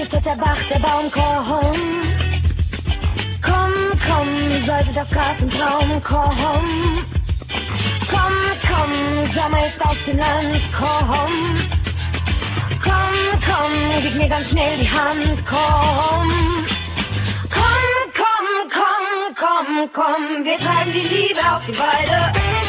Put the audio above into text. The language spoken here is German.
flüstert der Bach, der Baum, komm. Komm, komm, sollte das Gras im Traum, komm. Komm, komm, Sommer ist auf dem Land, komm. Komm, komm, gib mir ganz schnell die Hand, komm. Komm, komm, komm, komm, komm, wir treiben die Liebe auf die Weide.